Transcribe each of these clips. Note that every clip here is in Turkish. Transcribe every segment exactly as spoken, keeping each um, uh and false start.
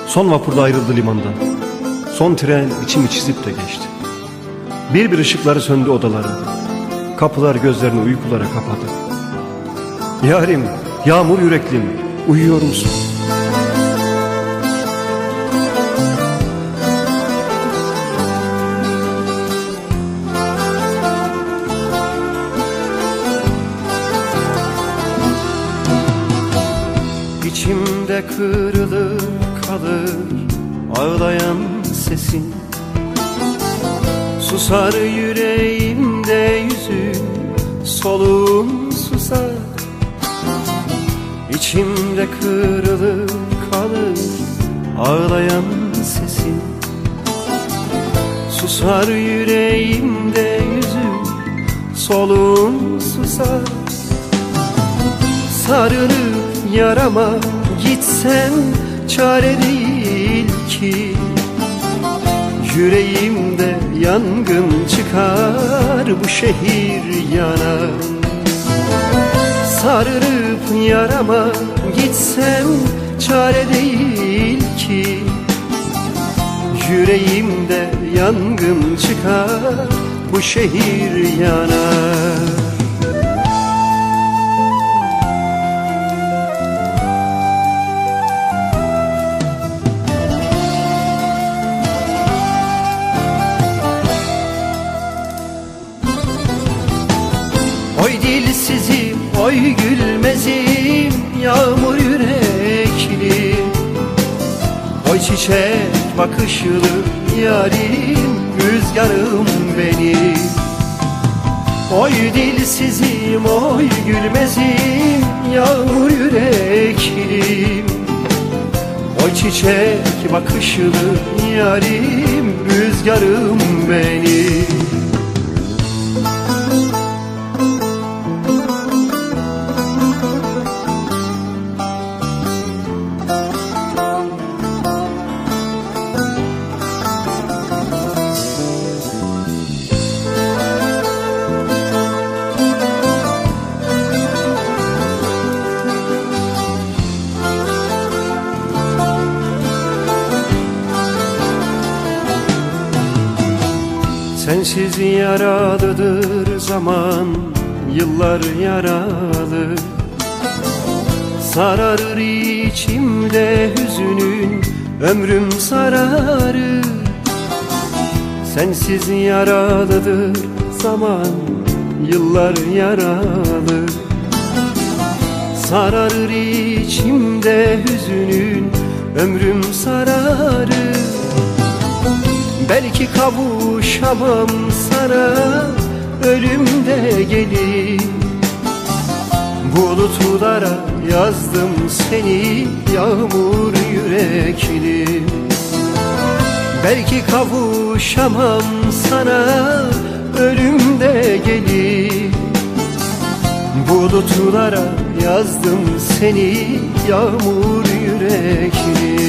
Son vapurda ayrıldı limandan. Son tren içimi çizip de geçti. Bir bir ışıkları söndü odaların. Kapılar gözlerini uykulara kapadı. Yarim, yağmur yüreklim, uyuyor musun? İçimde kırılır kalır ağlayan sesin. Susar yüreğimde yüzün, soluğum susar. İçimde kırılır kalır ağlayan sesin. Susar yüreğimde yüzün, soluğum susar. Sarılıp yarama gitsem çare değil ki. Yüreğimde yangın çıkar, bu şehir yanar. Sarılıp yarama gitsem çare değil ki. Yüreğimde yangın çıkar, bu şehir yanar. Oy dilsizim, oy gülmezim, yağmur yürekli. Oy çiçek bakışlı yarim, rüzgarım benim. Oy dilsizim, oy gülmezim, yağmur yürekli. Oy çiçek bakışlı yarim, rüzgarım benim. Sensiz yaralıdır zaman, yıllar yaralı. Sararır içimde hüzünün, ömrüm sararır. Sensiz yaralıdır zaman, yıllar yaralı. Sararır içimde hüzünün, ömrüm sararır. Belki kavuşamam sana, ölümde gelir. Bulutlara yazdım seni, yağmur yürekli. Belki kavuşamam sana, ölümde gelir. Bulutlara yazdım seni, yağmur yürekli.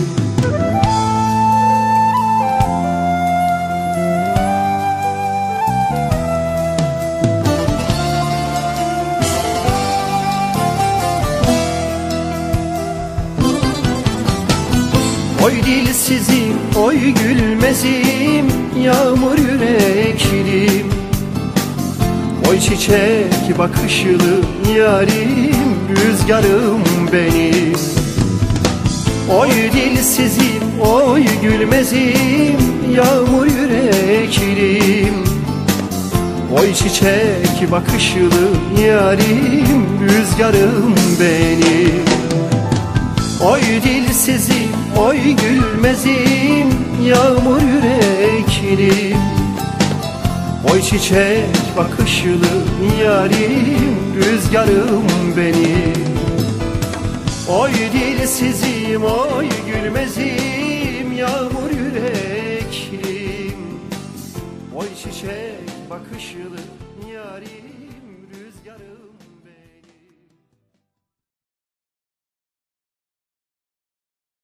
Oy dilsizim, oy gülmezim, yağmur yüreklim. Oy çiçek bakışlı yarim, rüzgarım benim. Oy dilsizim, oy gülmezim, yağmur yüreklim. Oy çiçek bakışlı yarim, rüzgarım benim. Oy dilsizim, oy gülmezim, yağmur yüreklim. Oy çiçek bakışlı yarim, rüzgarım benim. Oy dilsizim, oy gülmezim, yağmur yüreklim. Oy çiçek bakışlı yarim, rüzgarım